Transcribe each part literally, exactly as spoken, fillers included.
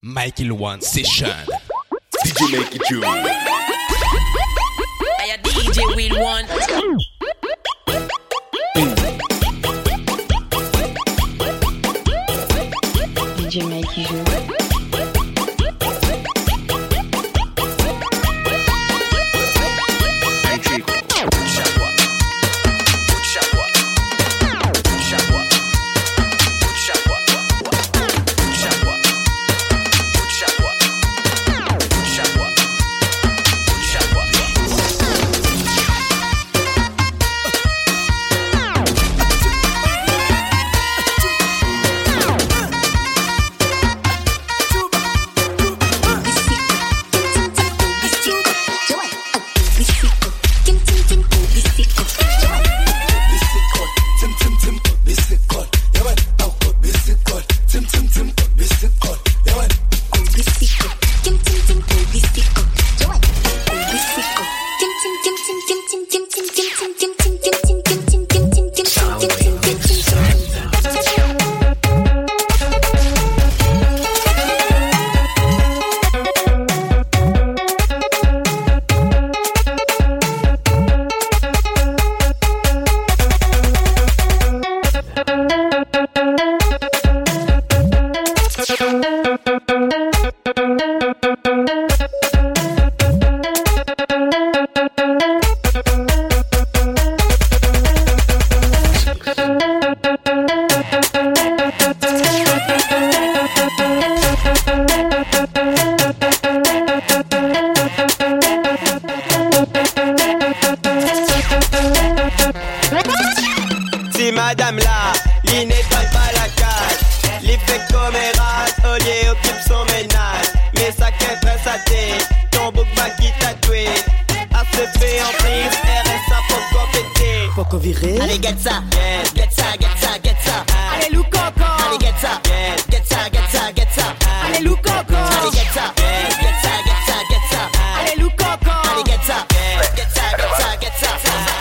Mikey One Session. D J Mikey Two. I a D J Will One. D J Mikey joue. Si madame là, il n'étale pas la cage. Il fait commérage, au lieu occupe son ménage. Mais ça qu'est très saté, ton bouc va qui tatoué. A C P en prise, R S A pour compéter. Faut qu'on vire. Allez, get ça, get, get ça, get ça, get ça. Allez, lou coco. Allez, get ça, get, get ça, get ça, get ça. Allez, lou coco. Allez, get ça, get, get ça, get ça, get ça. Allez, lou coco. Allez, get ça, get, get ça, get ça, get ça.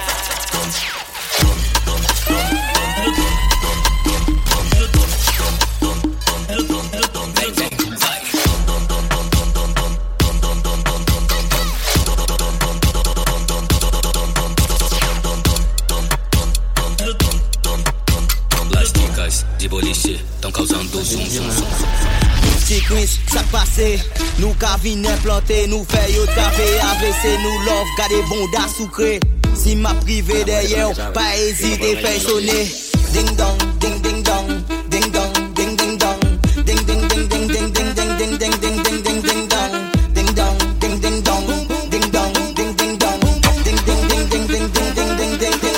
De boliche, tão causando zoom, zoom, zoom. Sequence, ça passé. Nous cavine implanté, nous fait yo taper A V C, nous love, gardez bonda sucré. Si m'a privé derrière, pas hésiter, fait sonner. Ding dong, ding ding dong, ding dong, ding ding dong, ding ding ding ding ding ding ding ding ding ding ding ding ding dong, ding dong, ding ding dong, ding dong, ding ding dong, ding ding ding ding ding ding ding ding ding ding.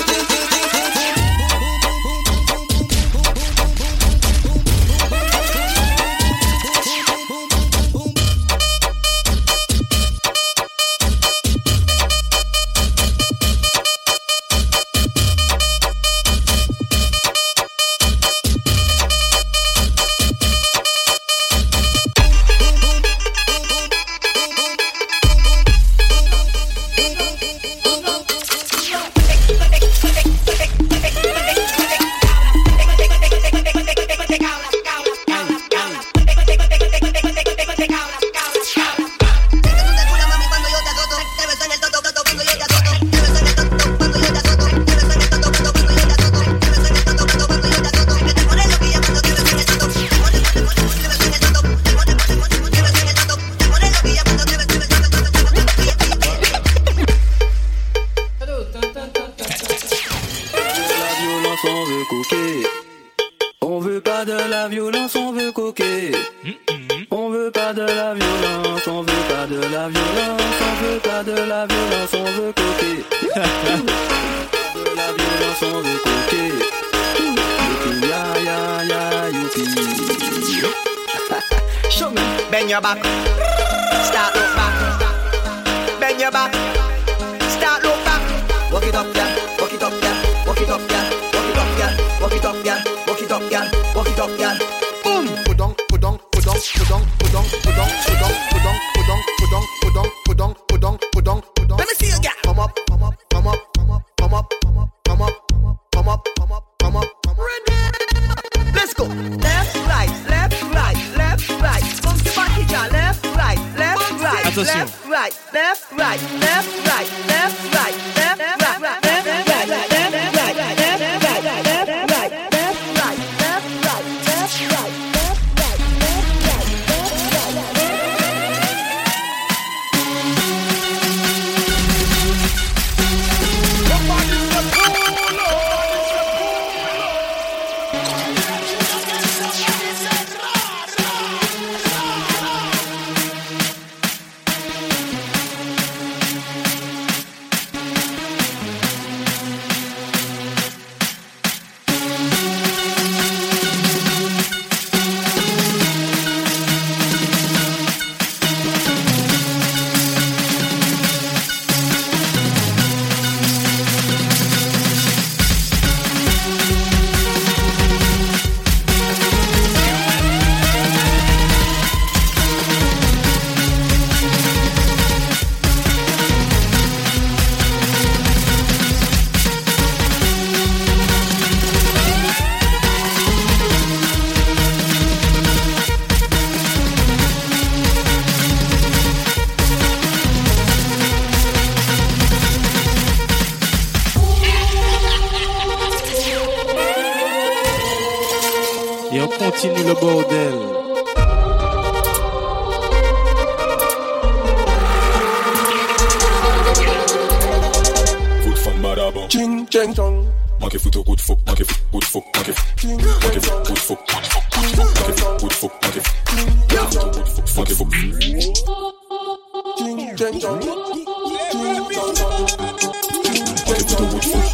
Bend your back, start look back. Bend your back, start look back. Walk it up, yeah, walk it up, yeah, walk it up, yeah, walk it up, yeah, walk it up, yeah, walk it up, yeah, walk it up, yeah. Boom. Put on, put on, put on, put on, put on, put on, put on, put on, put on, put on, put on, put on, put on, put on, put on. Let me see you, yeah. Come up, come up, come up, come up, come up, come up, come up, come up, come up, come up, come up. Let's go. Left, right, left, right, left, right. Funky body. attention. Left, right, left, right, left, right, left, right, left, right, left, right, left, right, left, right, left, right, left, right, left, right, left, right, left, right, left, right, Et on continue le bordel. Foot from Madabo. Ching, ching, chong. Manque foot au good fuck, manque foot, good fuck, manque foot. Manque foot, good fuck, good fuck, good fuck, manque foot, good fuck, manque foot. Good fuck, manque foot. Ching, ching, chong. Ching, chong, chong. Manque foot au good fuck.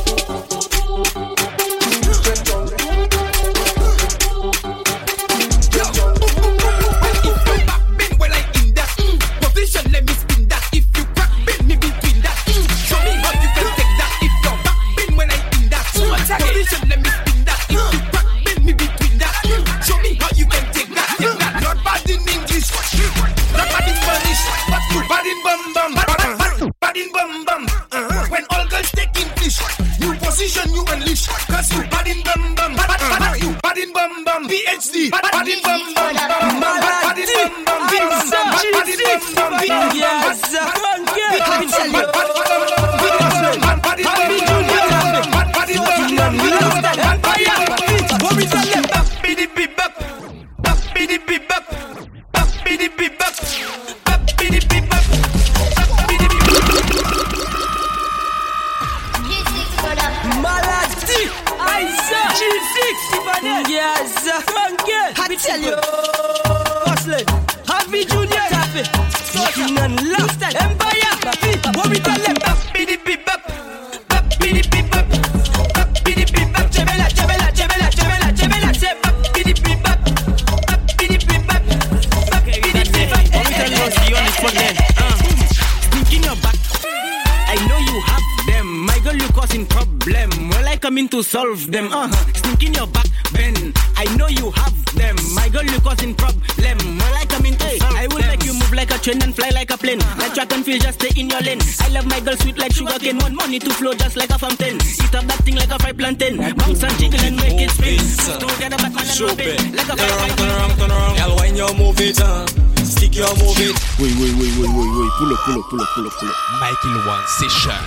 To solve them, uh huh. Stink in your back, Ben. I know you have them. My girl, you causing problem. Well, I come in to hey, I will them. Make you move like a train and fly like a plane. Uh-huh. Like track and field, just stay in your lane. I love my girl sweet like sugar cane. Want money to flow just like a fountain. Eat up that thing like a fried plantain. Bounce and jiggle and make it spin. Together, Batman and Robin. Like a fried plantain. Turn around, turn around. Y'all when you move it, huh? Stick your move it. Oui, oui, oui, oui, oui, oui. Pull up, pull up, pull up, pull up, pull up. Michael One Session.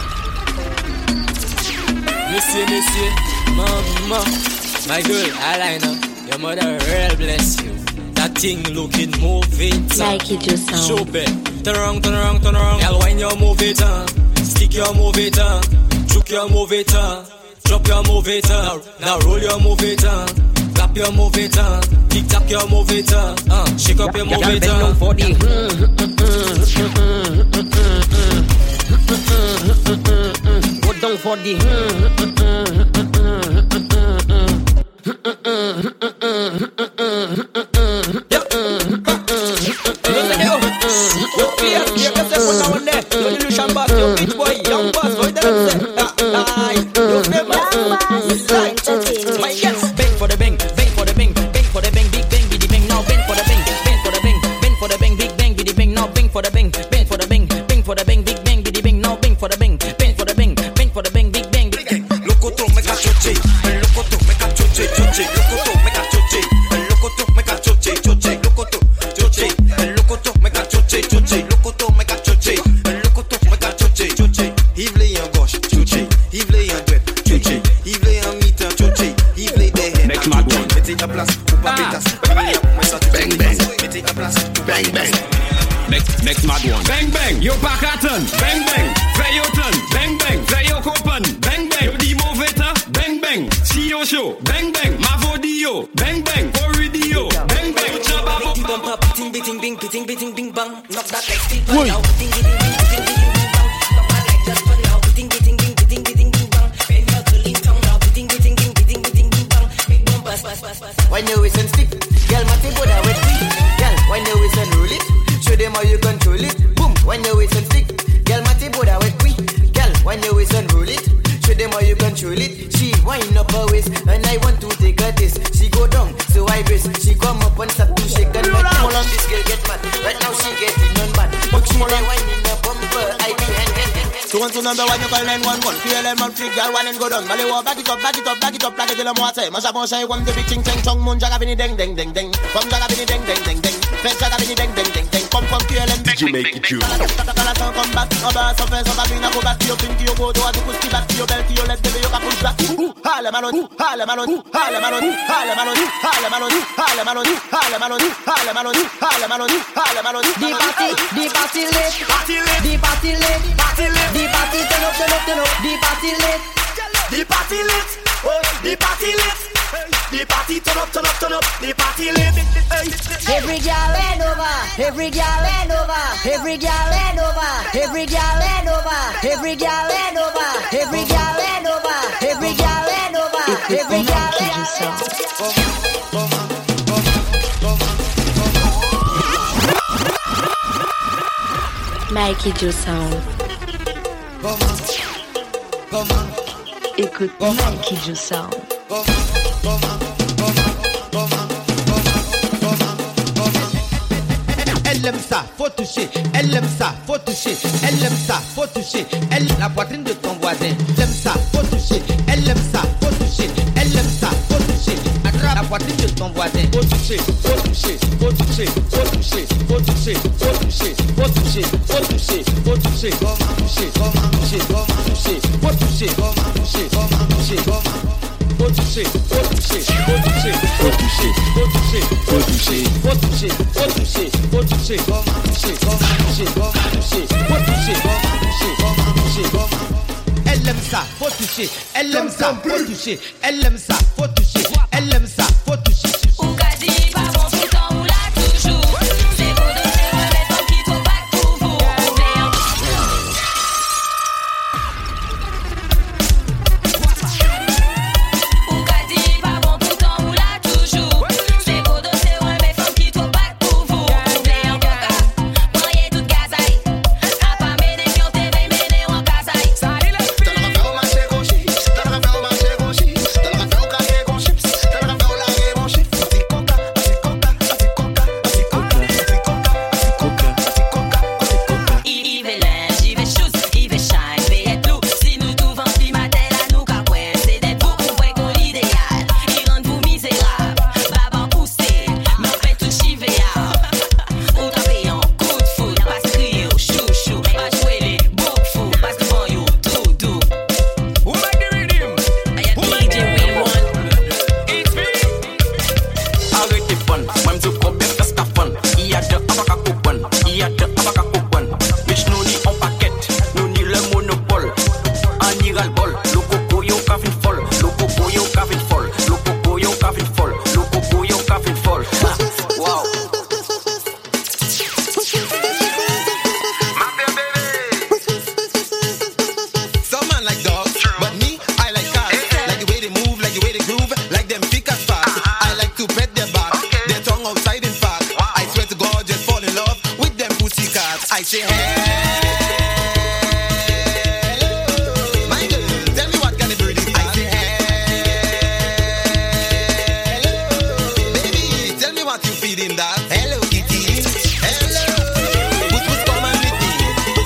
Monsieur, monsieur, mama, my girl, eyeliner, your mother real bless you. That thing looking moving, like it just sound. Show back, turn around, turn around, turn around. Y'all when you move it, huh? Stick your move it, huh? Juke your move it, huh? Drop your move it, huh? Now roll your move it, huh? Clap your move it, huh? Tick tock your move it, huh? Uh, shake up your move it, huh? For the go down for the bang for the bang, bang for the bang, bang for the bang, big bang, biddy bang, now bang for the bang, bang for the bang, bang for the bang, big bang, biddy bang, now bang for the bang, bang for the bang, bang for the bang, big bang, biddy bang, now bang for the bang, bang for the bang, bang for the bang, big bang, big bang. Loco to make a choche, loco to make a choche, choche, loco to make a choche, loco to make a choche, choche, loco to choche, loco to make a choche, choche, loco Bang bang. Next, next mad one. Bang bang, yo Pakaton. Bang bang, Freyoton. Bang bang, Freyokopen. Bang bang, yo Dimoveta. Bang bang, C E O show. Bang bang, Mavodio. Bang bang, Oridio. Bang bang, Chababo. Beating, beating, bing, beating, beating, bing, bang. Knock that like stick, bang out. Beating, beating, bing, beating, beating, bing, bang. Knock that like just put it out. Beating, beating, bing, beating, beating, bing, bang. Baby, out to leave tongue out. Beating, beating, bing, beating, beating, bing, bang. Big bump, pass, pass, pass, pass. When you listen stick, girl, Matty Buddha with me. Girl, when you listen roll it, show them how you control it. Boom, when you listen stick, girl, Matty Buddha with me. Girl, when you listen roll it, show them how you control it. She wind up her waist, and I want to take her this. She go down, so I brace. She come up and start to shake and make all of this girl get mad. Right now she getting on bad. But she dey winding the bumper, I be hand hand hand. So one to number one, you call nine one one. Feel them on freak, girl, one and go down. Mali wa back it up, back it up, back it up, back it till I'm water. Masha bon say one to big ching ching chong moon jaga bini deng deng deng deng. From jaga bini deng deng deng deng. Fetch jaga bini deng deng deng deng. Come from P L M. Did you make it you? Kala come come back. Oba so fast, oba bina go back to your pinky, you go to a duku ski back to your belt, to your left, baby, you can push back. Halle malon, halle malon, halle malon, halle malon, halle malon, halle malon, halle malon, halle malon, halle malon, halle malon. The party, the party lit, party lit, the party lit, party lit, the party turn up, turn up, turn up, the party lit, the party lit, oh, the party lit, the party turn up, turn up, turn up, the party lit. Every girl and over, every girl and over, every girl and over, every girl and over, every girl and over, every girl and over, every girl and over, every girl and over. Mikey Joe Sound. Écoute Mikey Joe Sound. Elle aime ça, faut toucher. Elle aime ça, faut toucher. Elle aime ça, faut toucher. Elle la poitrine de ton voisin. Elle aime ça, faut toucher. Elle aime ça, faut toucher. Elle aime ça, faut toucher. Attrape la poitrine de ton voisin. Faut toucher, faut toucher, faut toucher, faut toucher, faut toucher, faut toucher, faut toucher, faut toucher, faut toucher, toucher, toucher, toucher, faut toucher, toucher, toucher. Faut toucher, faut toucher, faut toucher, faut toucher, faut toucher, faut toucher, faut toucher, faut toucher, faut toucher, toucher, toucher, toucher, faut toucher, toucher, toucher. Elle aime ça, faut toucher. Elle aime ça, faut toucher. Elle aime ça, faut toucher. Elle aime ça, faut toucher. Ou quasi pas bon tout le temps ou là toujours. C'est beau de se remettre en qui trop back pour vous. Ou quasi pas bon tout le temps ou là toujours. C'est beau de se remettre en qui trop back pour vous. Play en coca, moyen toute gazaille. A pas mener qui ont t'aimé, mener en gazaille. T'as le raffaire au marché gauche, t'as le raffaire au marché gauche, t'as le raffaire au carré gauche, t'as le raffaire au larré gauche. Asi coca, asi coca, asi coca, asi coca, asi coca, asi coca, asi coca, asi coca. Il veut linge, il veut shoes, il veut shine, il veut être loup. Si nous trouvons si matel à nous qu'à ouais, c'est d'être vous, on voit qu'on l'idéal. Il rend vous misérable, baban poussé, mais on fait tout chiver. Ou tapé en coup de foudre, pas se crier au chouchou, pas jouer les boucs fous, parce que bon you tout doux. Who make the rhythm? I got D J Will One. It's me. Arrêtez fun, même du problème que c'est fun. Il y a de abaka coupon, il y a de abaka coupon. Mais nous ni en paquet, nous ni le monopole. En iral bol, le coco yo kavin fol, le coco yo kavin fol, le coco yo kavin fol, le coco yo kavin fol. Wow. Some man like dogs, but me, I like cats. Like the way they move, like the way they groove, like them thick as fast. I like to pet their back, their tongue outside in fact. I swear to God, just fall in love with them pussy cats. I say hello, my girl, tell me what kind of bird is that? I say hello, baby, tell me what you feeding that? Hello kitty, hello, put put come and meet me.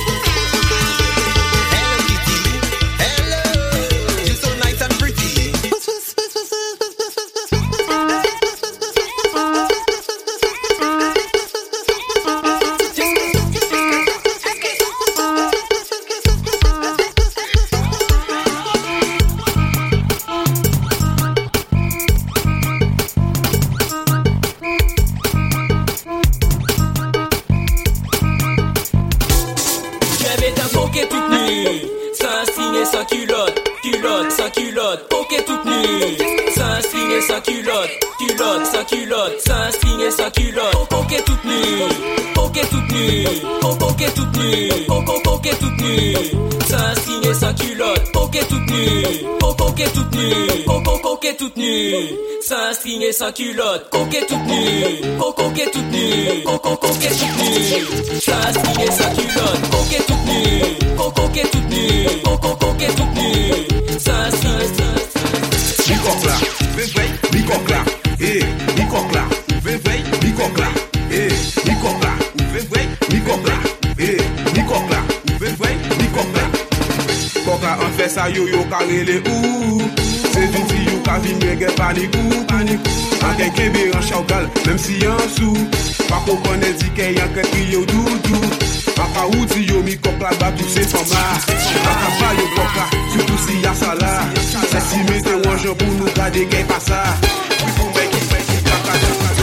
Hello kitty, hello, you so nice and pretty. culotte. Coquet toute nue, coquet toute nue, coquet toute nue, coquet toute nue. Sans string et sans culotte. Coquet toute nue, coquet toute nue, coquet toute nue. Sans string et sans culotte. Coquet toute nue, coquet toute nue, coquet toute nue. Sans string et sans culotte. Coquet toute nue, coquet toute nue, coquet toute nue. Sans string et sans Bicocla, vevei, bicocla, eh, bicocla, vevei, bicocla, eh, bicocla, vevei, bicocla, eh, bicocla, vevei, bicocla. Coca en fait ça yo yo carré ou, c'est une fille yo ka vinn gen panique ou panique. En quelqu'un bé en chaugal, même si en sous, pas qu'on connaît dit qu'il y a quelqu'un qui yo doudou. Papa ou ti yo mi coca ba tout ces femmes là. Papa pas yo coca, surtout si y a ça là. C'est si mettez un jeu pour nous garder qu'est pas ça. Oui pour mec qui fait qui caca.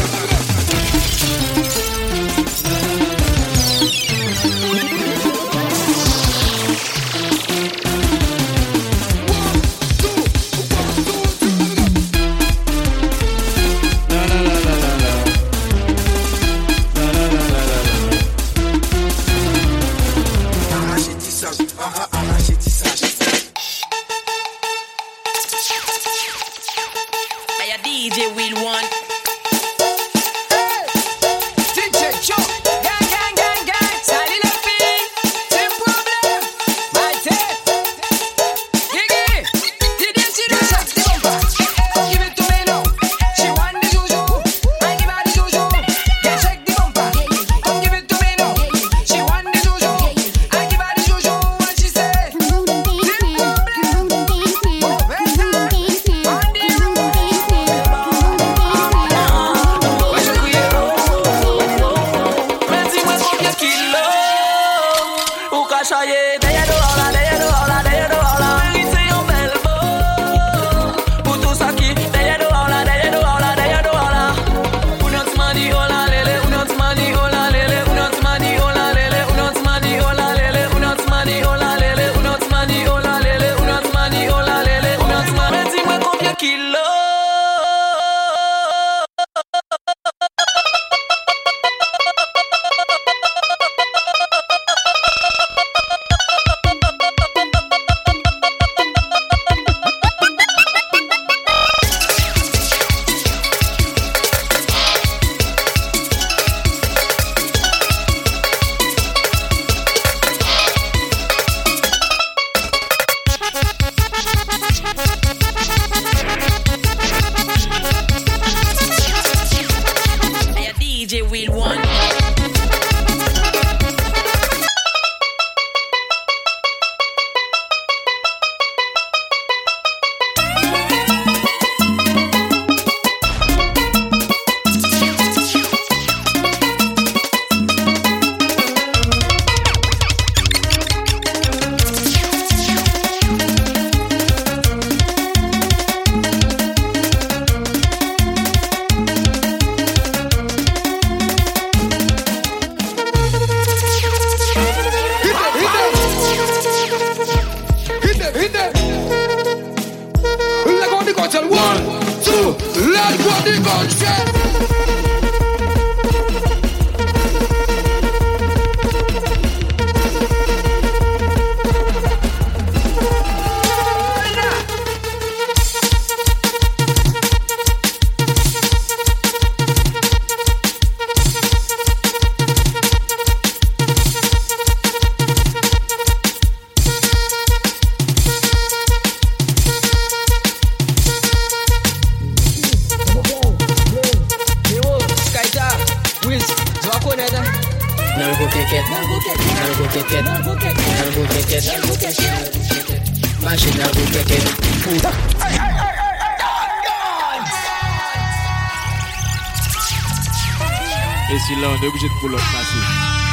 Et si là, on est obligé de pull up massif.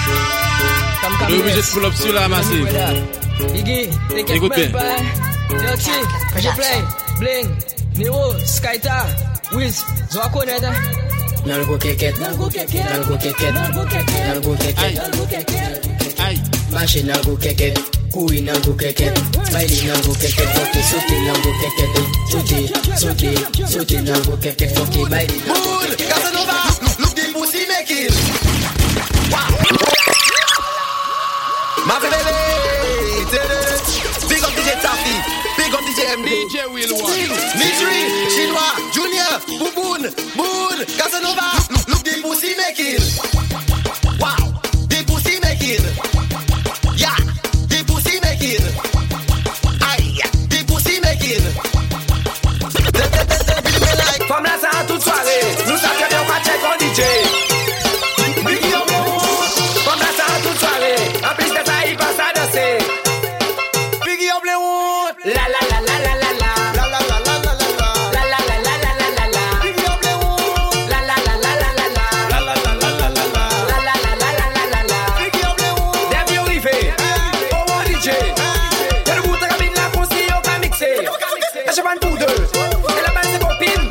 On est obligé de pull up sur la massif. Écoute bien. Yoshi, je play, Bling, Nero, Skyta, Wiz, Zoa connaître. Nalgo keket, nalgo keket, nalgo keket, nalgo keket, nalgo keket, nalgo keket. Aïe, machine nalgo keket, couille nalgo keket, baile nalgo keket, foki sauter nalgo keket, sauter, sauter, sauter nalgo keket, foki baile nalgo keket. making. Wow. Ma bébé. Big up D J Taffy. Big up D J M D. D J Will One. Mitri, Chinois, Junior, Bouboun, Boon, Casanova. Look, look the pussy making. Wow. The pussy making. Yeah. The pussy making. Aïe. The pussy making. Comme là, ça a toute soirée. Nous savons que nous va check on D J. Biggie on me wood. Comme là, ça a toute soirée. En plus de ça, il passe à danser. Biggie on me wood. La la la la la la la. La la la la la la la. La la la la la la la la. Biggie on me wood. La la la la la la la. La la la la la la la. La la la la la la la. Biggie on me wood. Dem yo rive. Oh mon D J. Y'a le bout de cabine là qu'on s'y on va mixer. La cheval pour deux. Et la balle c'est copine.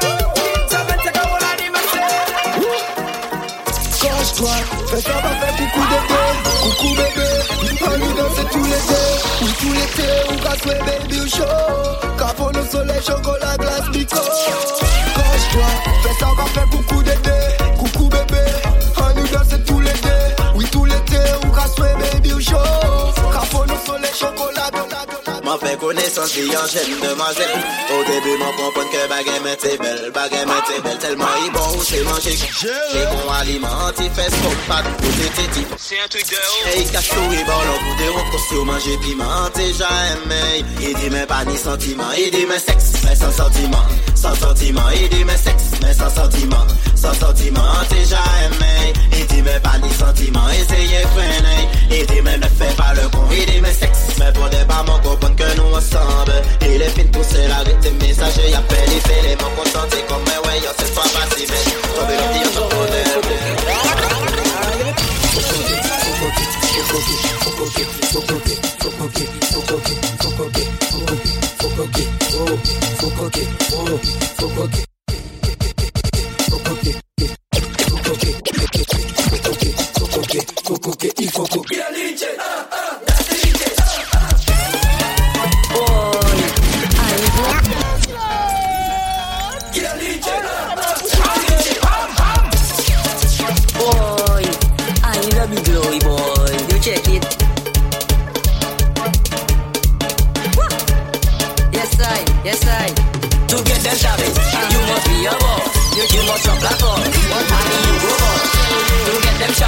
Toi, fais ça, va faire coucou d'été, coucou bébé, on nous danse tout l'été, ou tout l'été, on casse les baby au show, capot le soleil, chocolat, glace, bico. Coche-toi, fais ça, va faire coucou d'été, coucou bébé, on nous danse tout l'été, oui tout l'été, on casse les baby au show, capot le soleil, chocolat, m'en fait connaissance des enchaînes demoiselles. Au début, m'en comprendre que baguette m'était belle, baguette m'était belle, tellement il bon, c'est manger. J'ai bon aliment, il fait son pas de côté téti. C'est un truc de haut. Et il cache tout, il bon, l'on vous déroule, costume, manger piment, déjà aimé. Il dit, mais pas ni sentiment, il dit, mais sexe, mais sans sentiment, sans sentiment. Il dit, mais sexe, mais sans sentiment, sans sentiment, déjà aimé. Il dit, mais pas ni sentiment, essayez freiner. Il dit, mais ne fais pas le con, il dit, mais sexe, mais pour des bas, mon copain que nous ensemble. Il est fin de pousser la rue, tes messages, il appelle, il fait les mots consentis comme mais ouais, yo, cette fois pas si mais on veut le dire, on connaît. Il faut que Glory boy, you check it. Yes I, yes I. To get them service, you must be a boss. You, you must rock like boss. What time you go boss? To get them